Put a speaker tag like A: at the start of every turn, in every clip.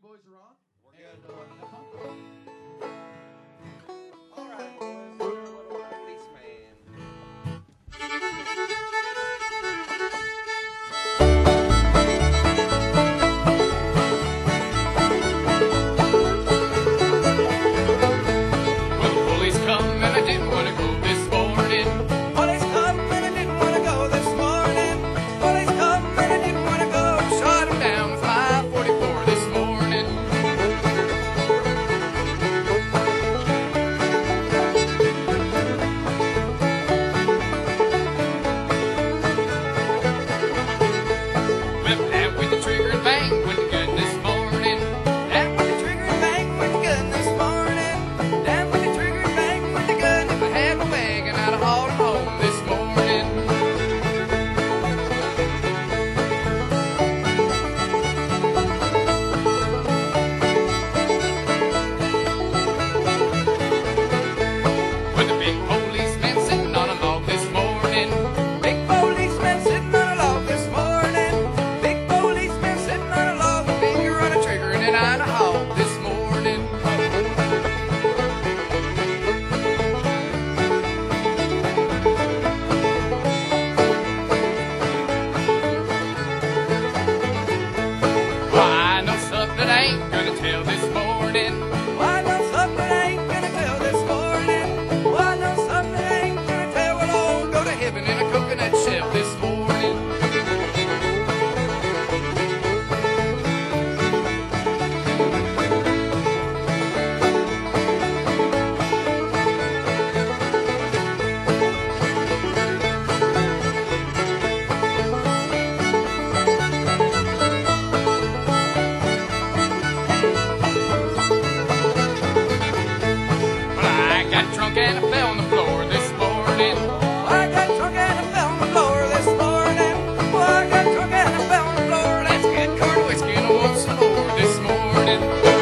A: boys are on. And,
B: All right, boys. What about policeman?
C: Well, the police come and I didn't want to go this morning.
B: Police come and I didn't want to go this morning. Police come and I didn't want to go.
C: Shot him down with 544 this morning. Well, that with the trigger and bang went the gun this morning.
B: Damn with the trigger and bang with the gun this morning. Damn with the trigger and bang with the gun.
C: If I had my wagon, I'd have hauled him home this morning. With a big policeman sitting on a log this morning.
B: Big policeman sitting on a log this morning. Big policeman sitting on a log.
C: Finger on a trigger and an eye to haul this morning. Well, I know something I ain't gonna tell this morning.
B: Well, I know something I ain't gonna tell this morning. Well, I know something I ain't gonna tell. Well, I'll
C: Go to heaven in a coconut shell this morning. Well, I got drunk and I fell on the floor this morning.
B: I got drunk and I fell on the floor this morning. Well, I got drunk and I fell on the floor.
C: Let's get corn whiskey and I want some more this morning.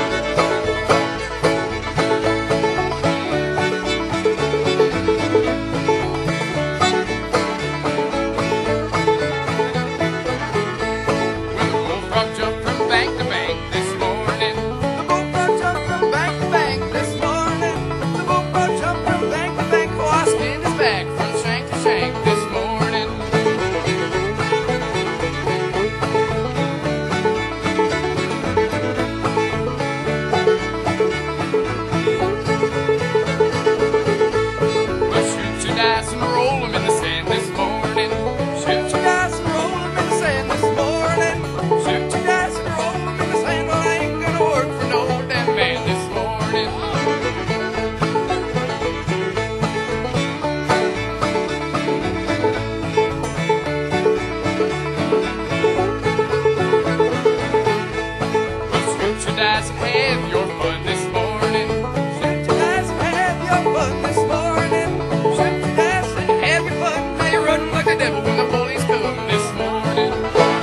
C: Well, the bullfrog jumped from bank to bank this morning.
B: The bullfrog jumped from bank to bank this morning. The bullfrog jumped from bank to bank. Oh, I
C: Spin his back from shank to shank this morning. Well, shoot your dice and roll 'em in the sand this morning.
B: shoot your dice and roll 'em in the sand this morning. Shoot your dice and roll 'em in the sand. Well, I ain't gonna work for no
C: Damn man this morning. Well, shoot your dice and have your fun this morning.
B: shoot your dice and have your fun this morning. Shoot your dice and have your fun.
C: Now you're running like the devil when the police come this morning.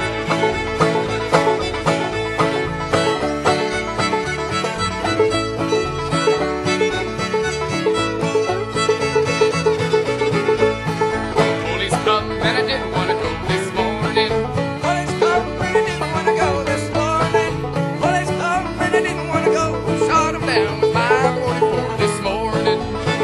C: Police come and I didn't want to go this morning.
B: Police come and I didn't want to go this morning. Police come and I didn't want to go.
C: Shot him down with 544 this morning.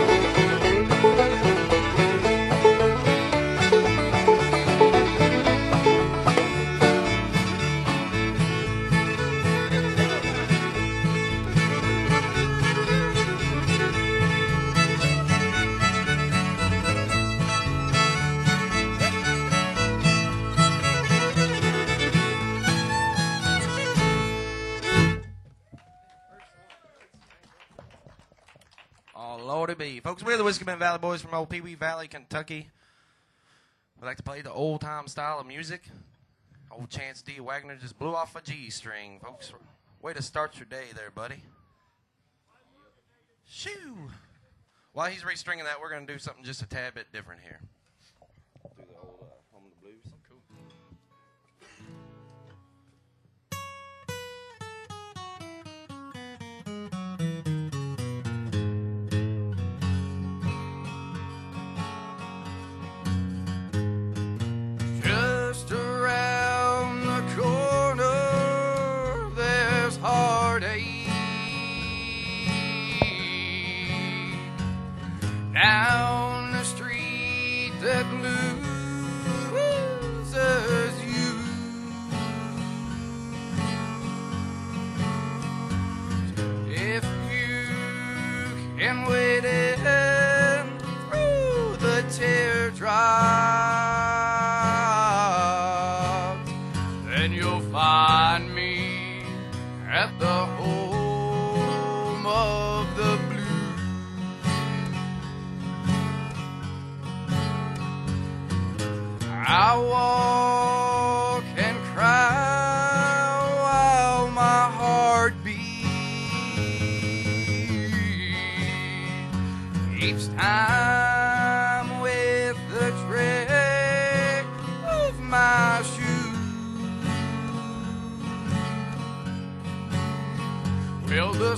D: Oh, Lordy be. Folks, we're the Whiskey Man Valley Boys from old Pee Wee Valley, Kentucky. We like to play the old-time style of music. Old Chance D. Wagner just blew off a G string, folks. Way to start your day there, buddy. Shoo! While he's restringing that, we're going to do something just a tad bit different here.
B: Do the old Home of the Blues.
D: Cool.
B: Just around the corner, there's hard
C: heartache. Down the street that loses you. If you can wade in through the teardrops, then you'll find me at the home of the blues. I walk and cry while my heart beats each time with the tread of my shoes. Well, the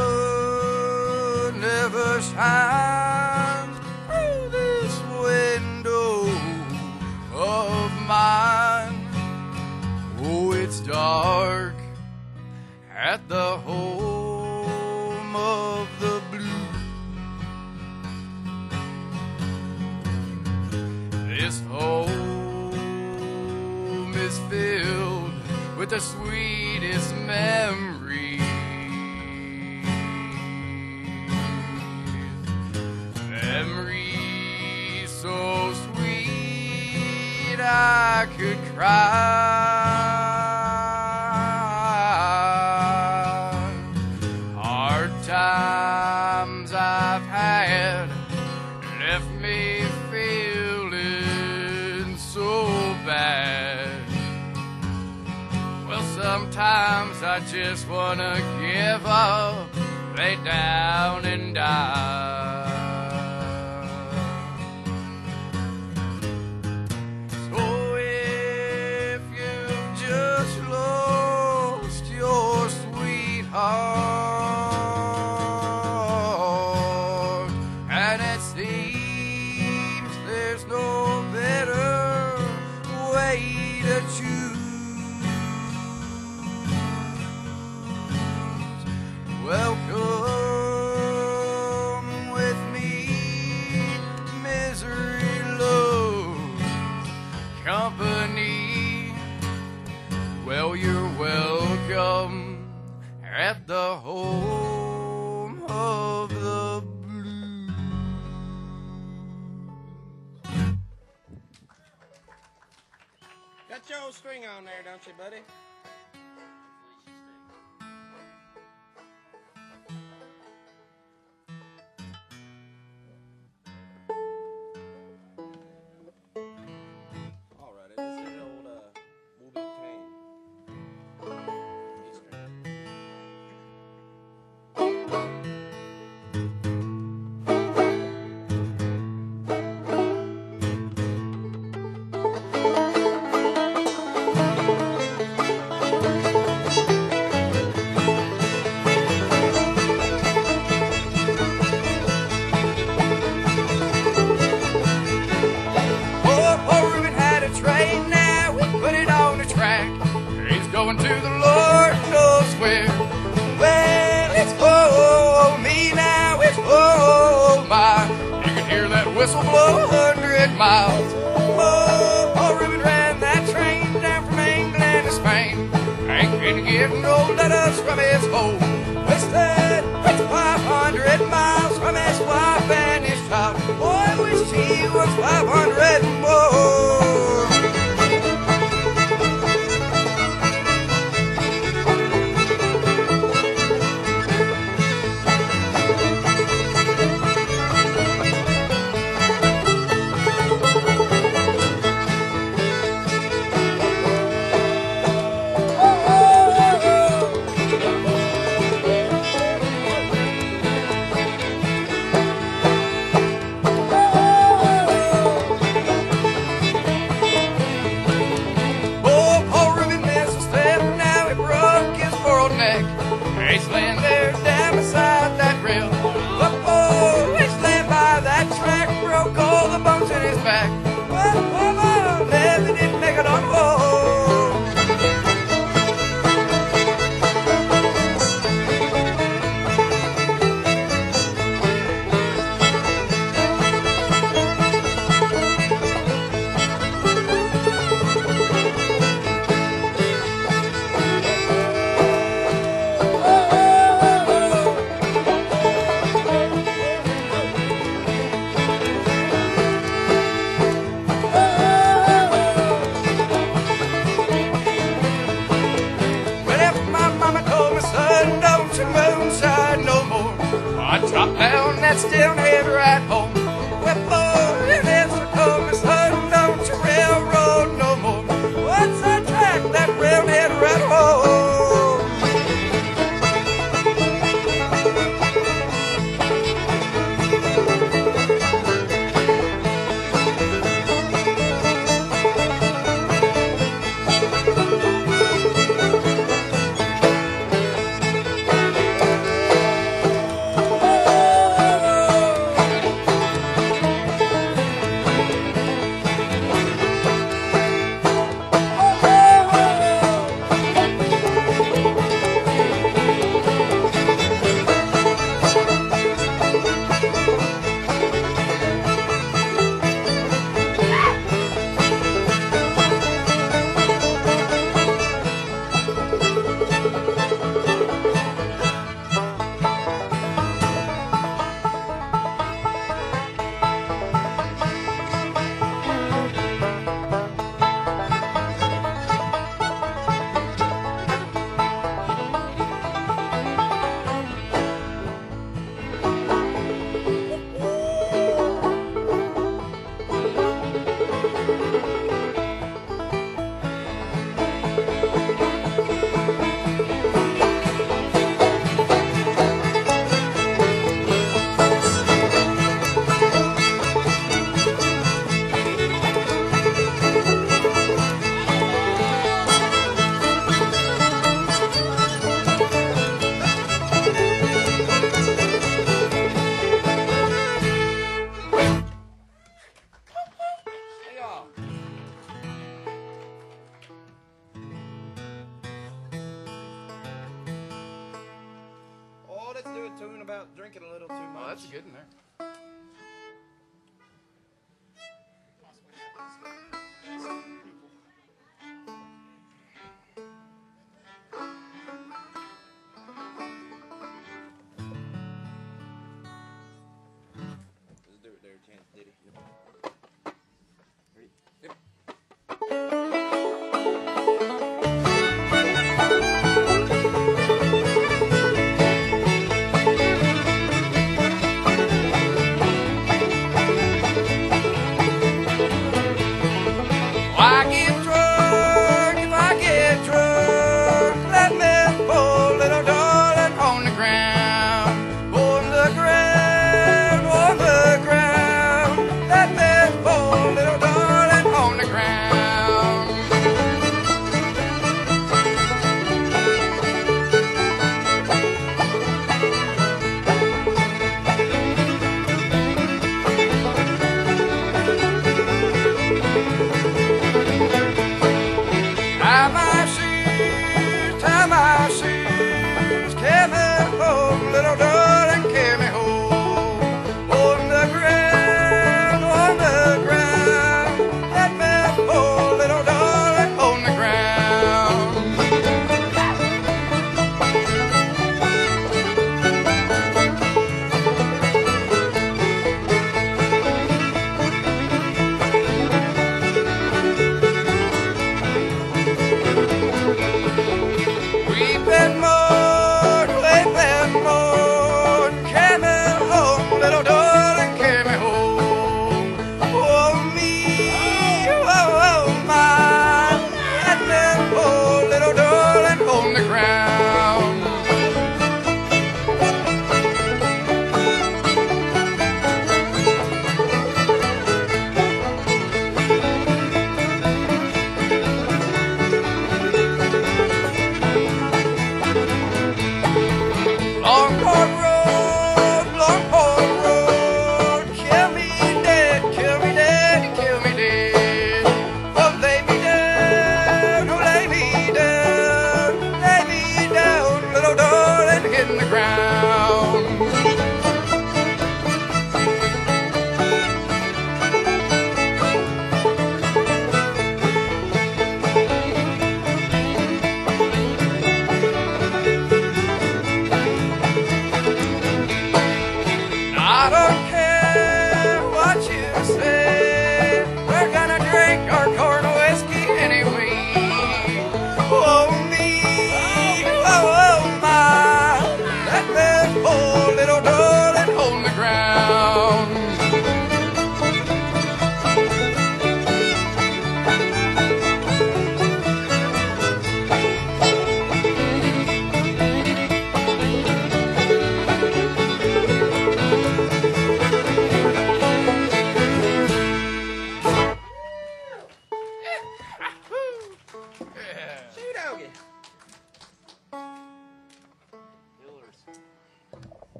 C: sun never shines through this window of mine. Oh, it's dark at the home of the blues. This home is filled with the sweetest memories. Memories so sweet I could cry. Hard times I've had left me feeling so bad. Well, sometimes I just wanna give up, lay down and die. And it seems there's no better way to choose. Welcome with me, misery loves company. Well, you're welcome at the home of the blues.
A: Got your old string on there, don't you, buddy? All right, this is an old Wu Tang. E string.
C: Going to the Lord knows where. Well, it's oh me now, it's oh my. You can hear that whistle blow 100 miles. Oh, Paul Rubin ran that train down from England to Spain. Ain't been getting old, let us from his home. Wasted, it's 500 miles from his wife and his child. Boy, I wish he was 500 more. to Moonside no more. I drop down that still head right home. Well, boy, it is a coldest home, don't you railroad no more. What's that track, that railhead right home?
A: Oh, let's do a tune about drinking a little too much.
C: Oh, that's a good one there.
A: Let's do it there, Chance Diddy. Ready? Yep.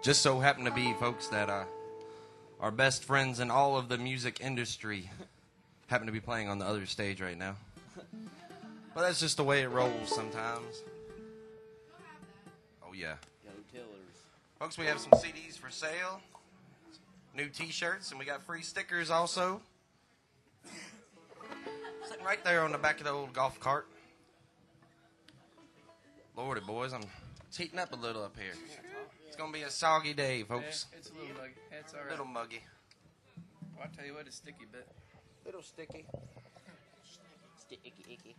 D: Just so happen to be, folks, that our best friends in all of the music industry happen to be playing on the other stage right now. But that's just the way it rolls sometimes. Oh, yeah. Folks, we have some CDs for sale, new T-shirts, and we got free stickers also. Sitting right there on the back of the old golf cart. Lordy, boys, it's heating up a little up here. It's going to be a soggy day, folks.
C: Yeah, it's a little muggy. It's all
D: A
C: right.
D: little muggy.
C: I'll tell you what, it's sticky bit.
D: Little sticky.
A: Icky.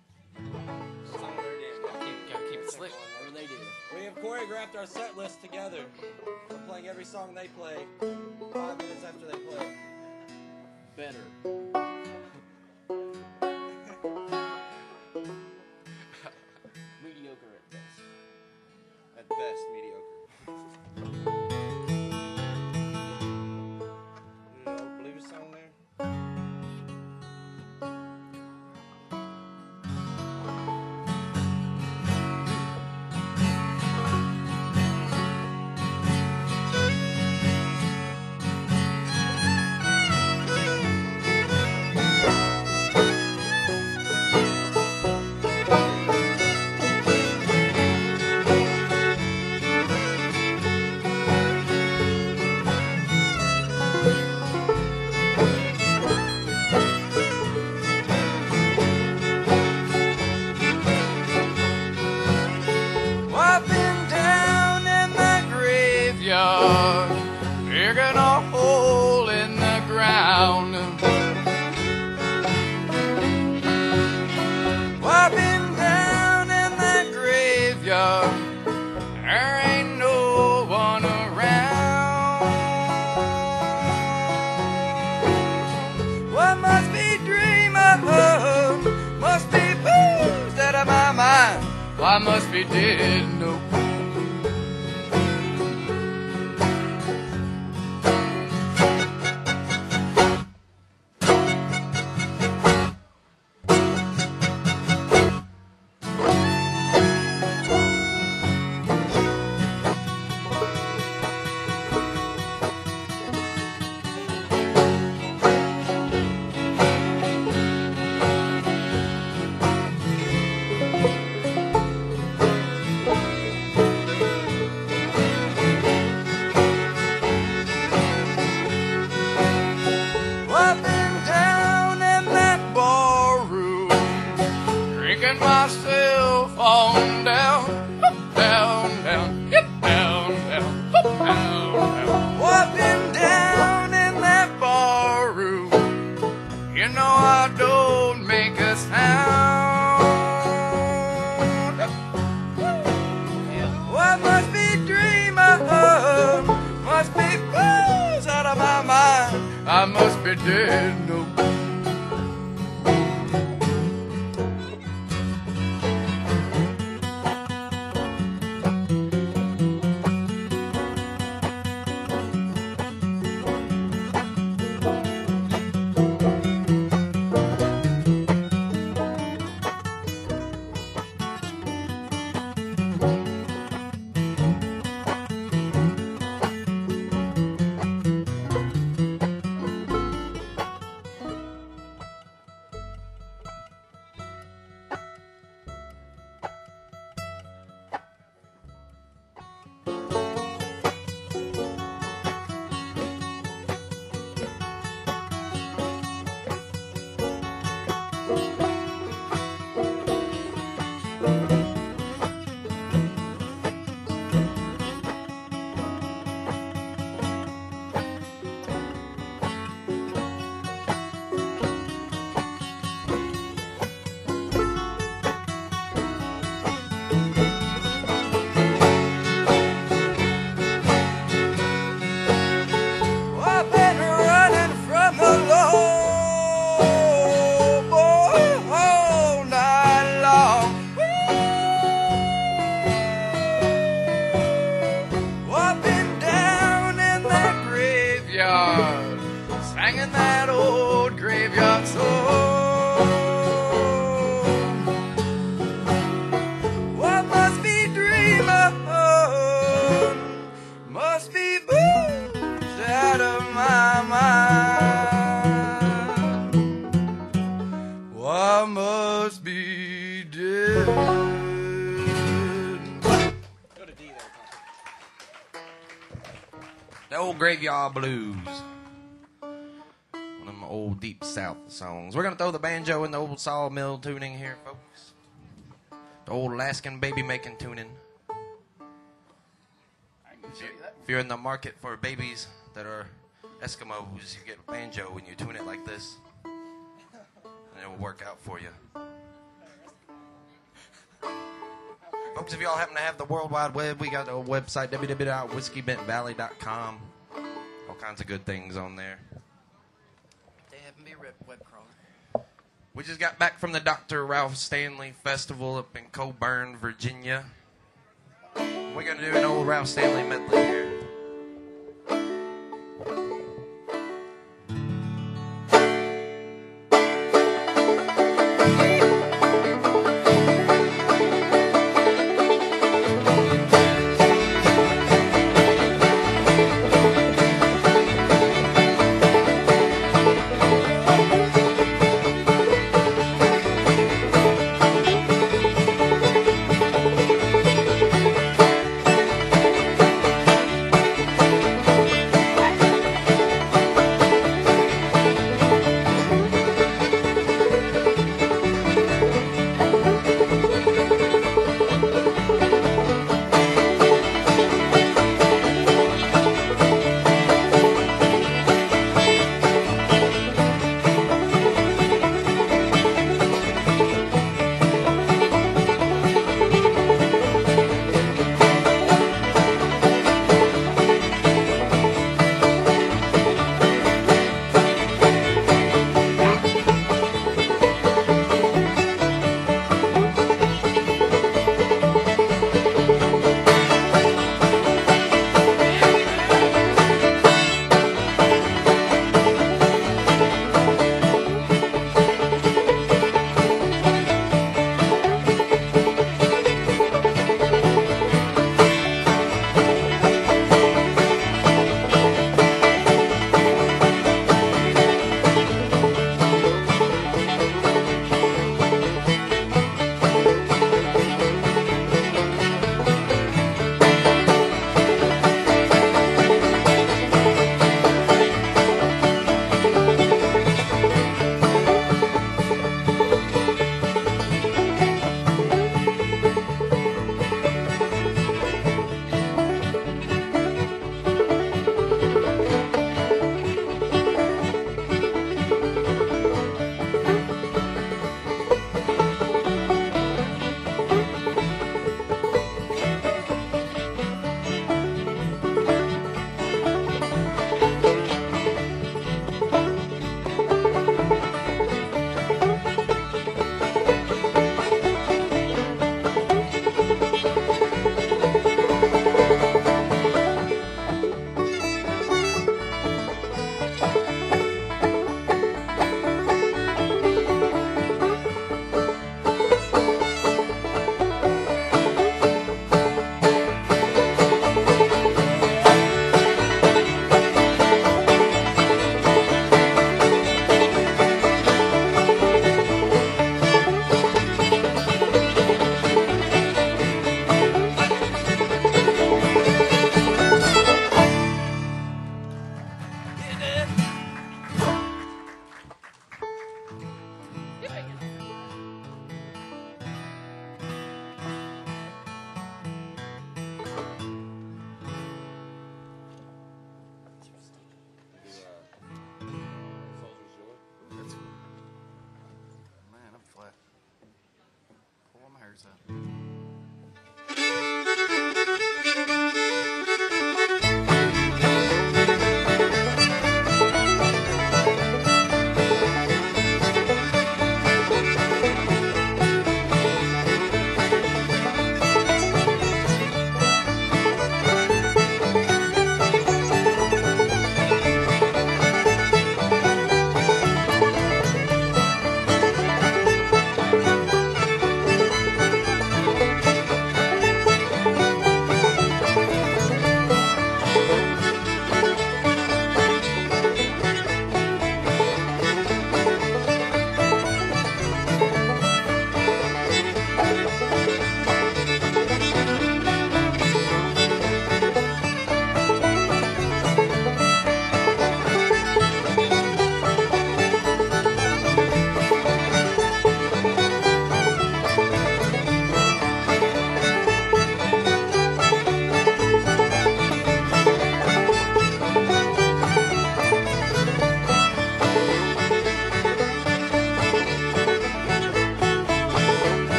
C: Gotta keep it slick.
A: What do they do? We have choreographed our set list together. We're playing every song they play 5 minutes after they play. Better. Mediocre at best. At best, mediocre. The old blues song there.
C: I've been down in the graveyard, digging a hole in the ground. I've been down in the graveyard, there ain't no one around. What must be dreaming of, must be boozed out of my mind. I must be dead, no. I've been down in that barroom, drinking myself on down, down, down, down, down, down, down. I've been down in that barroom, you know I don't make a sound. What must be dreaming of, must be booze out of my mind. I must be dead, no. I've been running from the law, boy, all night long. I've been down in that graveyard, singing that old graveyard song. What must be dreaming, must be
D: old Graveyard Blues. One of them old Deep South songs. We're going to throw the banjo in the old sawmill tuning here, folks. The old Alaskan baby making tuning. If you're in the market for babies that are Eskimos, you get a banjo when you tune it like this. And it will work out for you. Folks, if y'all happen to have the World Wide Web, we got a website, www.whiskeybentvalley.com. All kinds of good things on there.
C: They have me web crawler.
D: We just got back from the Dr. Ralph Stanley Festival up in Coburn, Virginia. We're going to do an old Ralph Stanley medley here.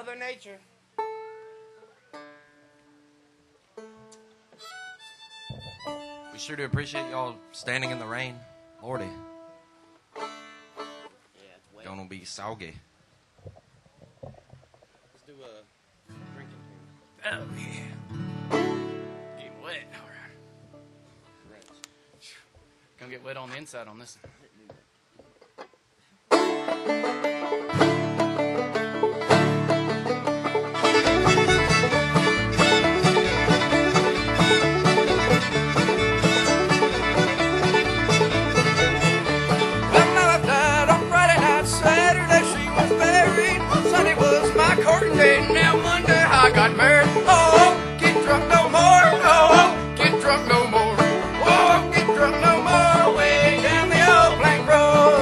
C: Mother Nature.
D: We sure do appreciate y'all standing in the rain. Lordy,
A: Yeah, it's wet.
D: gonna be soggy.
A: Let's do a drinking here.
C: Oh, yeah. Getting wet. All right.
A: Rinse.
C: Gonna get wet on the inside on this one. Well, my wife died on Friday night. Saturday she was buried. Sunday was my courting day. Now Monday I got married. Oh, get drunk no more. Oh, get drunk no more. Oh, get drunk no more. Way down the old blank road.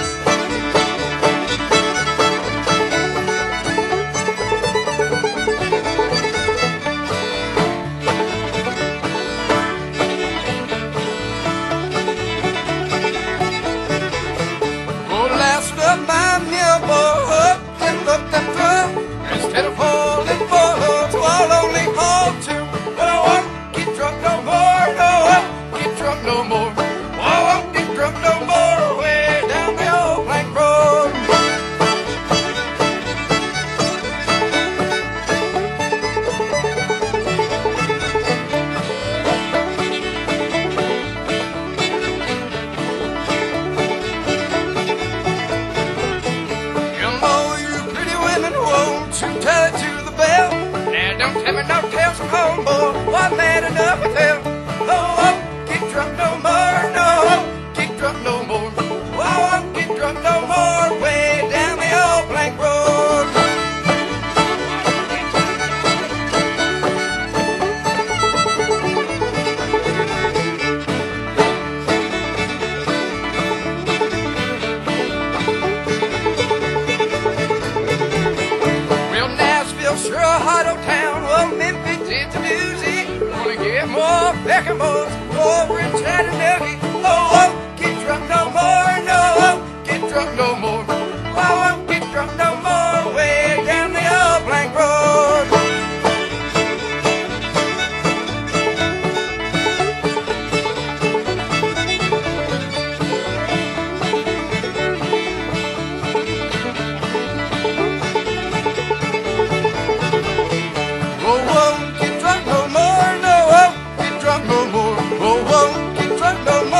C: Oh, lasted up my mailboy up and looked and through. Instead of holding four, so I'll only hold two. But I won't get drunk no more. No, I won't get drunk no more. I won't get drunk no more. Way down the old blank road. You know you pretty women won't you tell it to the bell. Now don't tell me no tales from home, boy. I'm mad enough with them. Oh, I won't get drunk no more. No, I won't get drunk no more. I won't get drunk no more. Way down the old blank road. Well, Nashville sure a hot old town. Well, Memphis it's a doozy. Wanna get more Beckham boys over in Chattanooga. Oh, won't get drunk no more. No, won't get drunk no more. I won't get drunk no more. Way down the old blank road. Oh, won't get drunk no more. No, won't get drunk no more. Oh, won't get drunk no more.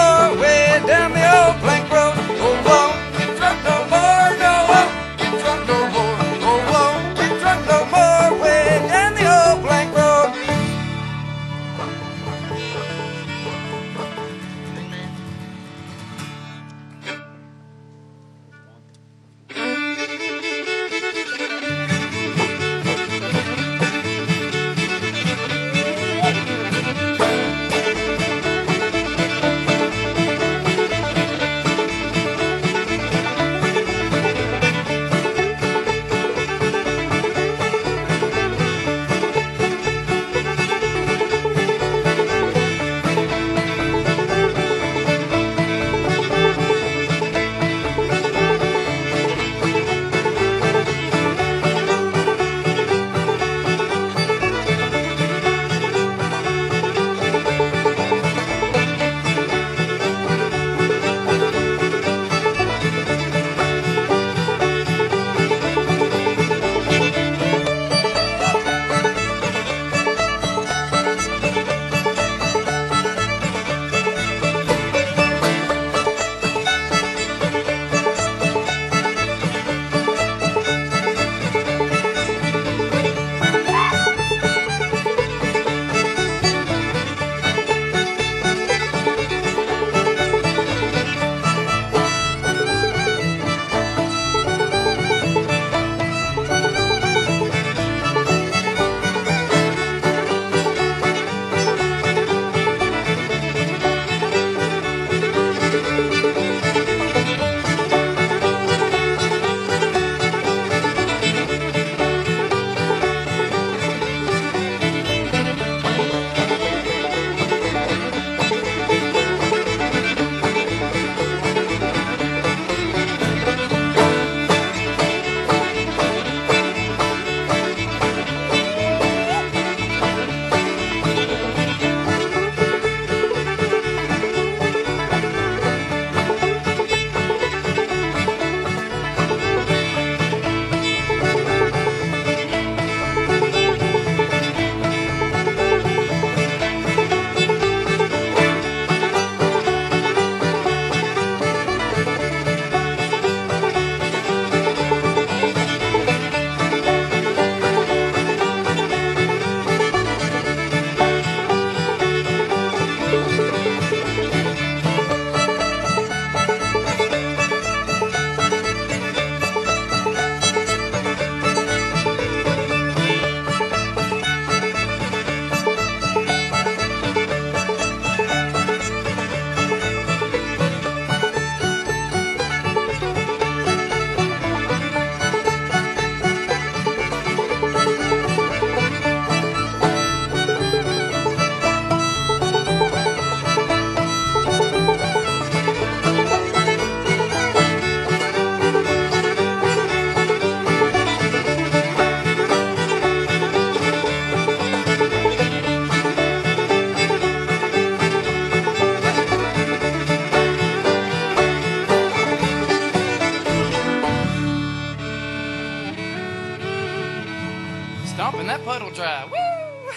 C: When that puddle dry. Woo!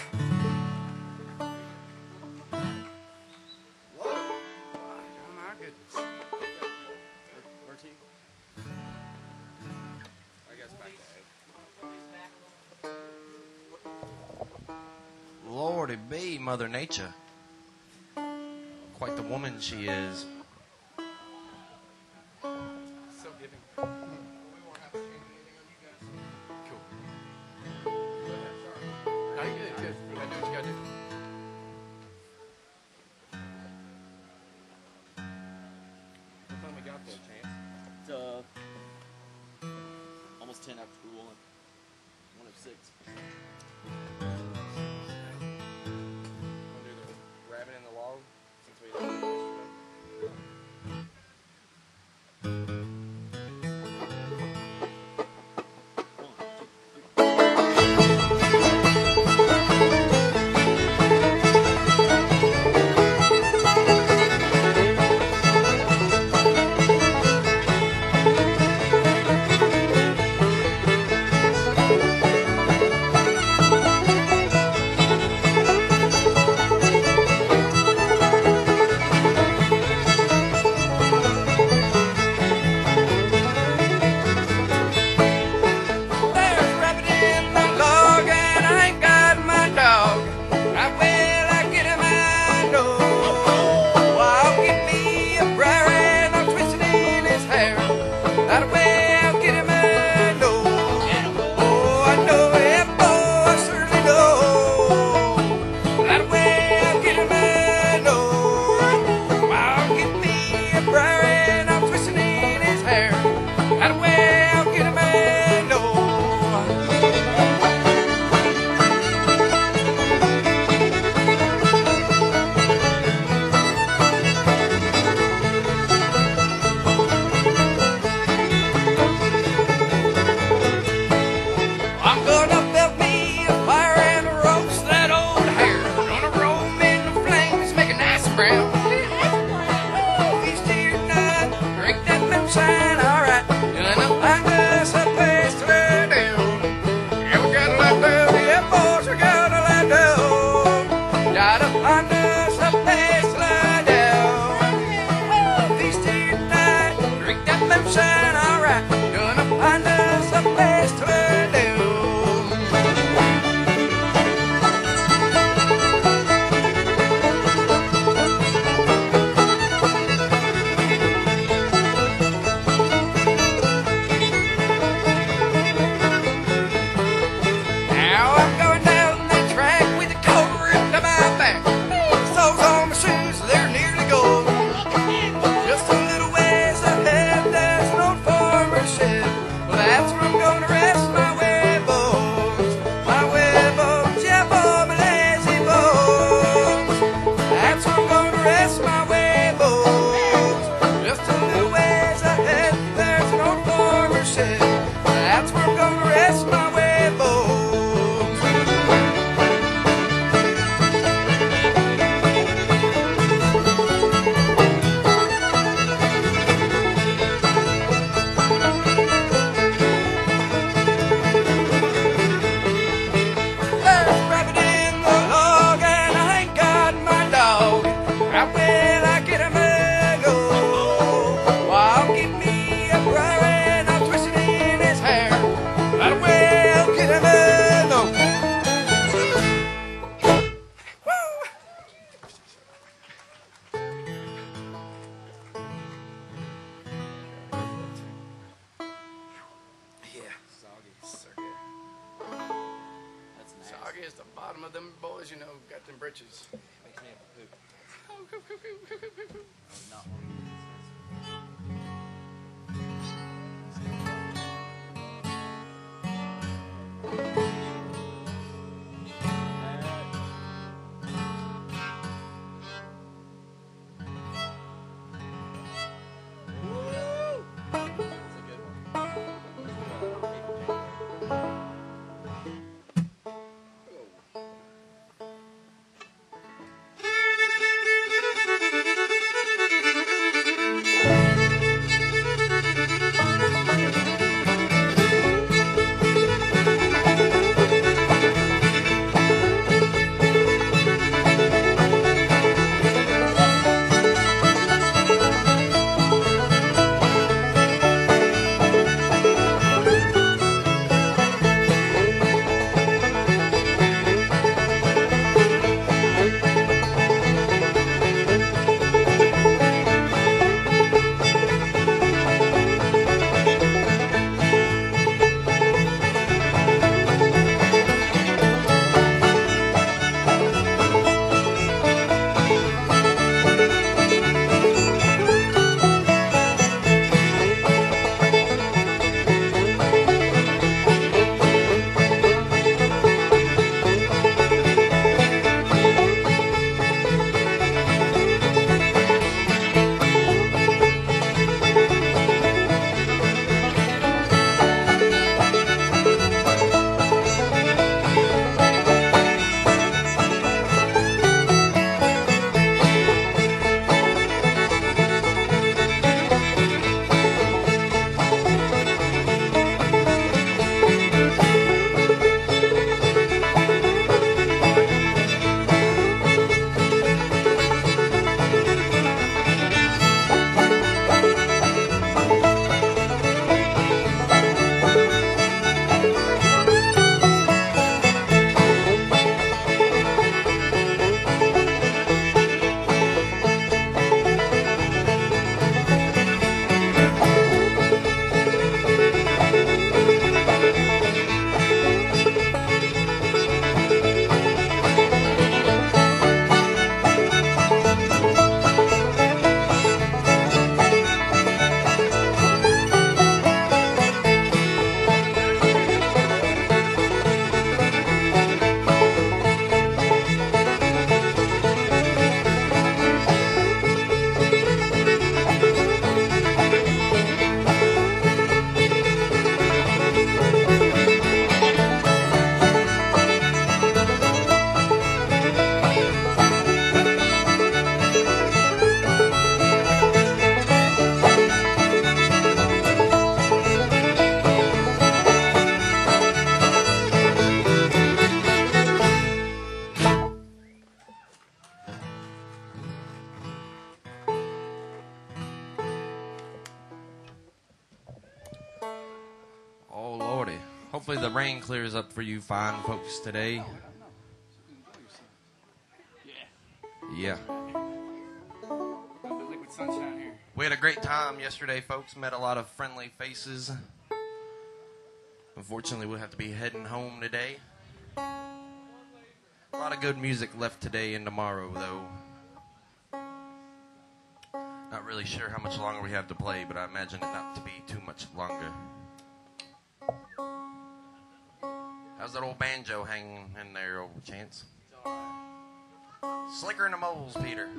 D: Lordy be, Mother Nature. Quite the woman she is.
C: So giving. We won't have to change anything on you guys. Cool. No, you're good, good. You gotta do what you gotta do.
A: What time we got there, Chance?
E: It's almost 10 after school and 1 of 6.
A: Wanna do the rabbit in the log since we did it yesterday?
C: There's a rabbit in the log and I ain't got my dog. Right well, I get him I know. I'll get me a briar and I'll twist it in his hair. Right way, I'll get him I know. Oh, I know it, boy, I certainly know. Right way, I'll get him I know. I'll get me a briar and I'll twist it in his hair. Right way, I'll get him I know. I'm gonna build me a fire and roast that old hare. Gonna roll me in the flames, make a nice brown. Feast here tonight, drink that moonshine, alright. Gonna find us a place to lay down. Yeah, we gotta lay down, yeah, boys, we gotta lay down. Gotta find us a place to lay down. Feast here tonight, drink that moonshine, alright. Gonna find us a place to lay down. Now I'm going down the track with a coat ripped to my back. Soles on my shoes, they're nearly gold. Just a little ways ahead, there's an old farmer's shed. Well, that's where I'm gonna rest my way bones. My way bones, yeah, boy, my lazy bones. That's where I'm gonna rest my way bones. Just a little ways ahead, there's an old farmer's shed. That's where I'm gonna rest my way bones. There's a rabbit in the log and I ain't got my dog. Right well, I get him a go. I'll get me a briar and I'll twist it in his hair. Right well, get him a go. Woo! Yeah, soggy.
E: That's nasty.
C: Soggy is the bottom of them boys, you know, got them britches.
A: Makes me have to poop.
E: Not one.
A: That's a good one.
D: Hopefully the rain clears up for you fine folks today. Yeah.
C: Liquid sunshine here.
D: We had a great time yesterday, folks. Met a lot of friendly faces. Unfortunately, we'll have to be heading home today. A lot of good music left today and tomorrow, though. Not really sure how much longer we have to play, but I imagine it not to be too much longer. How's that old banjo hanging in there, old Chance? Slicker than the moles, Peter.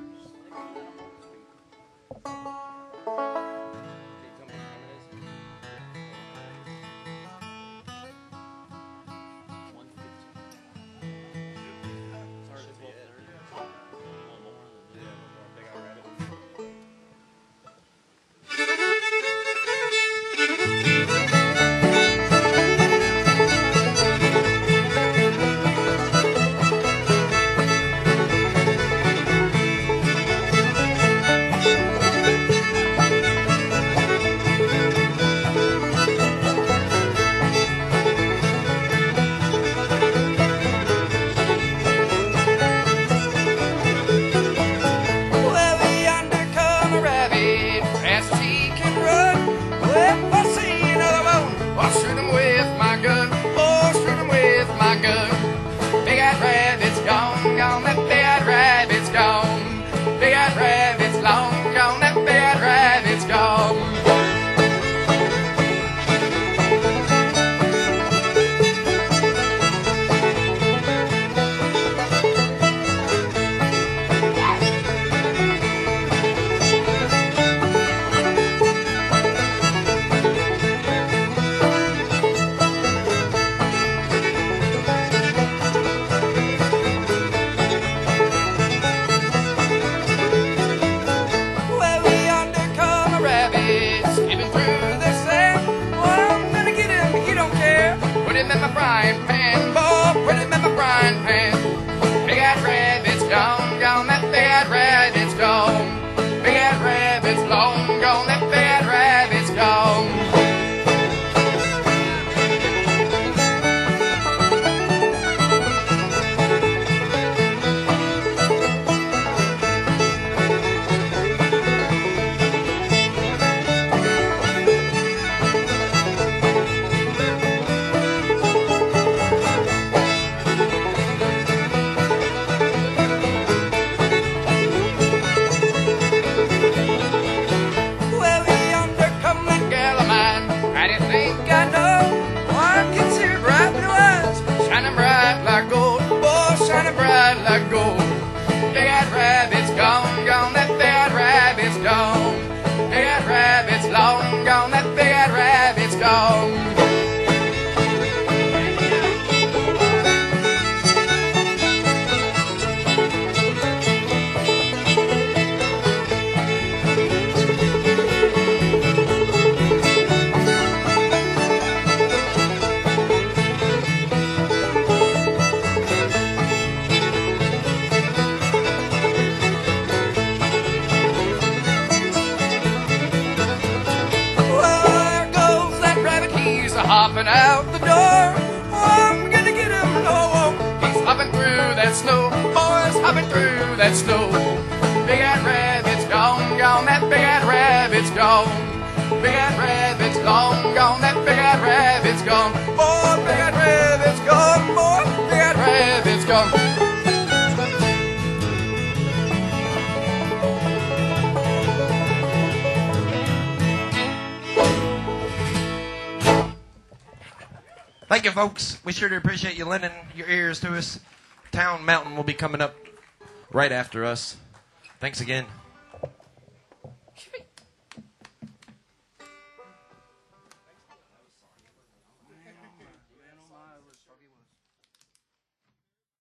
C: Hopping out the door, oh, I'm gonna get him, no, he's hopping through that snow, boys hopping through that snow. Big eyed rabbit's gone, gone, that big eyed rabbit's gone. Big eyed rabbit's gone, gone, that big eyed rabbit's gone. Boy, big eyed rabbit's gone, boy, big eyed rabbit's gone.
D: Thank you, folks. We sure do appreciate you lending your ears to us. Town Mountain will be coming up right after us. Thanks again.